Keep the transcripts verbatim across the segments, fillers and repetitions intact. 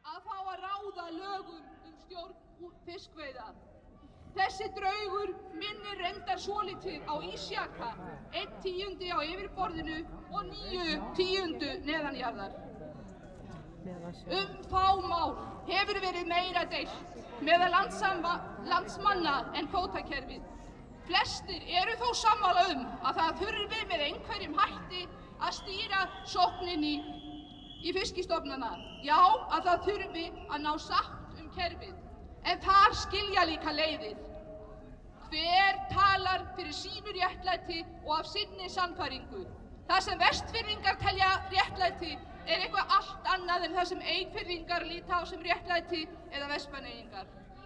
að fá að ráða lögum um stjórn fiskveiða. Þessi draugur minnir reyndar svolítið á ísjaka, einn tíundi á yfirborðinu og níu tíundu neðanjarðar. Um fá mál hefur verið meira deilt meðal landsmanna en kvótakerfið. Flestir eru þó sammála um að það þurfi með einhverjum hætti að stýra sókninni í fiskistofnana. Já, að það þurfi að ná sátt um kerfið, en þar skilja líka leiðir. Hver talar fyrir sínu réttlæti og af sinni sannfæringu? Það sem Vestfirðingar telja réttlæti er eitthvað allt annað en það sem Eyfirðingar líta á sem réttlæti eða Vestmannaeyingar.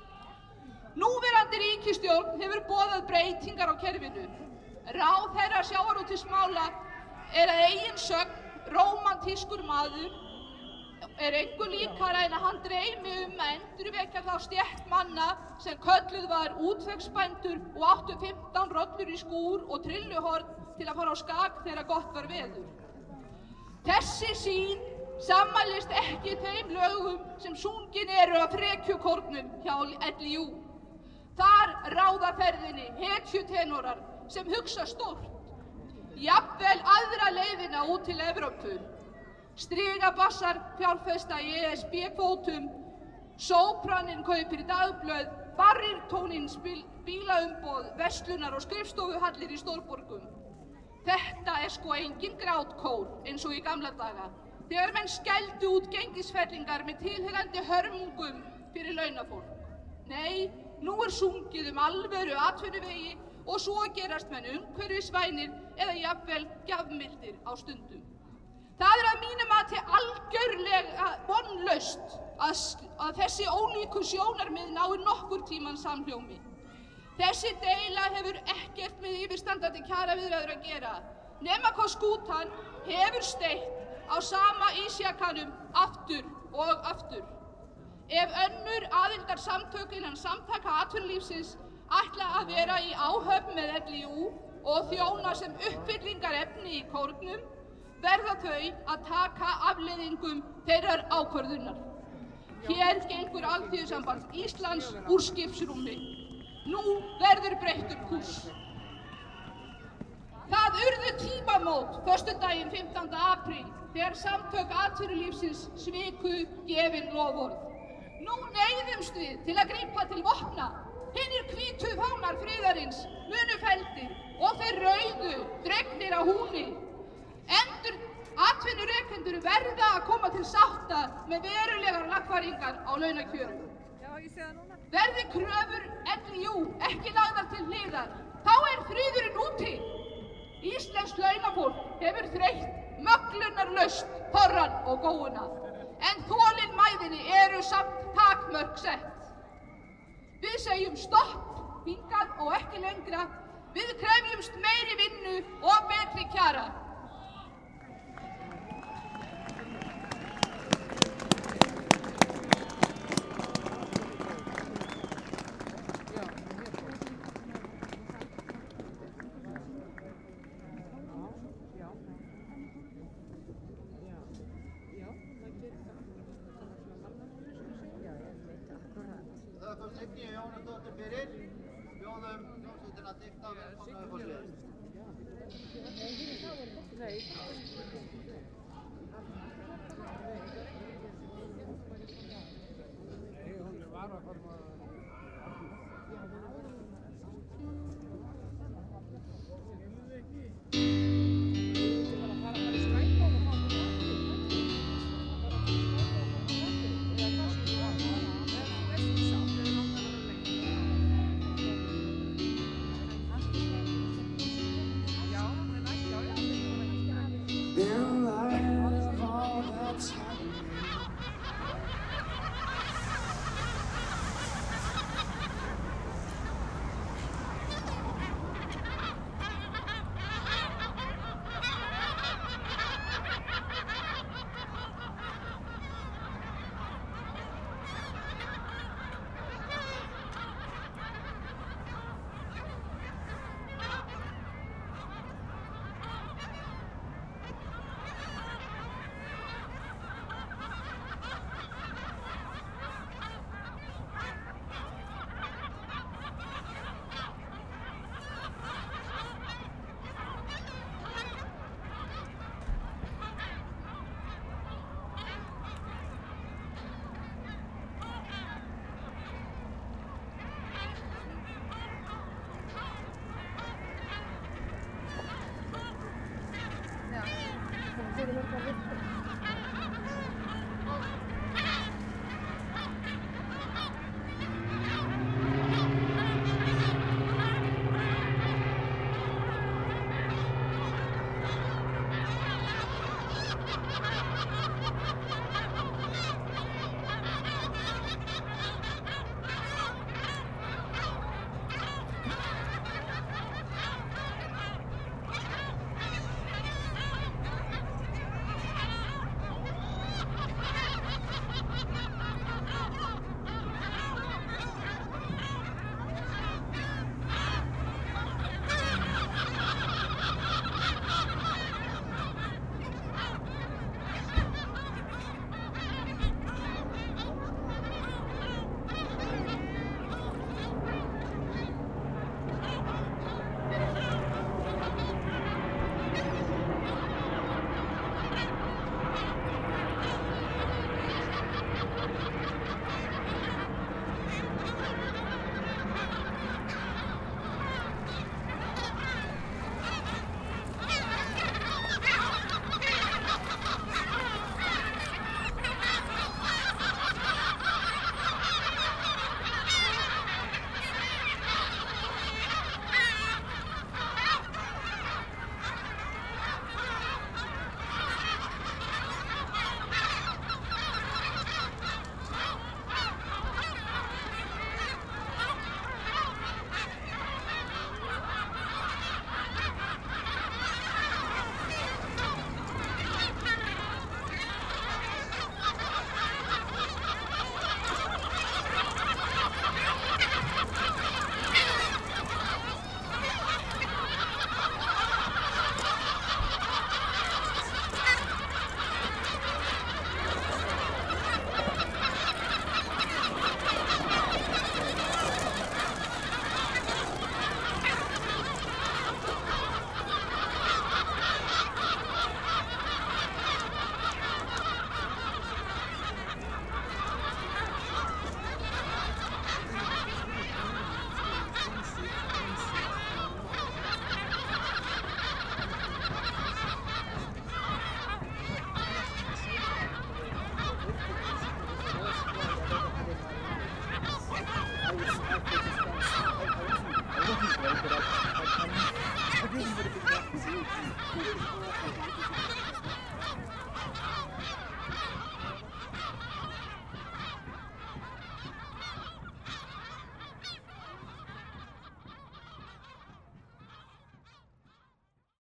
Núverandi ríkisstjórn hefur boðað breytingar á kerfinu. Ráðherra sjávarútvegsmála er að eigin sögn rómantískur maður, er engu líkara en að hann dreymi um að endurvekja þá stétt manna sem kölluð var útvegsbændur og áttu fimmtán rollur í skúr og trilluhorn til að fara á skak þegar gott var veður. Þessi sýn sammælist ekki þeim lögum sem sungin eru af frekjukórnum hjá L I U. Þar ráða ferðinni hetjutenórar sem hugsa stórt, jafnvel aðra leiðina út til Evrópu. Strigabassar fjárfesta í E S B-kvótum, sópraninn kaupir dagblöð, barítóninn bílaumboð, verslunar og skrifstofuhallir í stórborgum. Þetta er sko engin grátkór eins og í gamla daga, þegar menn skældu út gengisfellingar með tilheyrandi hörmungum fyrir launafólk. Nei, nú er sungið um alvöru atvinnuvegi og svo gerast menn umhverfisvænir eða jafnvel gjafmildir á stundum. Það er að mínu mati algjörlega vonlaust að, að þessi ólíku sjónarmið nái nokkur tíman samhljómi. Þessi deila hefur ekkert með yfirstandandi kjaraviðræður að gera, nema hvað skútan hefur steytt á sama ísjakanum aftur og aftur. Ef önnur aðildarsamtök innan samtaka atvinnulífsins ætla að vera í áhöfn með L I U og þjóna sem uppfyllingarefni í kórnum, verða þau að taka afleiðingum þeirrar ákvörðunar. Hér gengur Alþýðusamband Íslands úr skipsrúmi. Nú verður breyttur kúrs. Það urðu tímamót föstudaginn fimmtánda apríl þegar samtök atvinnulífsins sviku gefin loforð. Nú neyðumst við til að grípa til vopna. Hinir hvítu fánar friðarins munu felldir og þeir rauðu dregnir á húni. Endur atvinnurekendur verða að koma til sátta með verulegar lagfæringar á launakjörum. Já, ég sé það núna. Verði kröfur L I U ekki lagðar til hliðar, þá er friðurinn úti. Íslenskt launafólk hefur þreytt möglunarlaust þorrann og góuna, en þolinmæðinni eru samt takmörk sett. Við segjum stopp, hingað og ekki lengra. Við krefjumst meiri vinnu og betri kjara. Nei.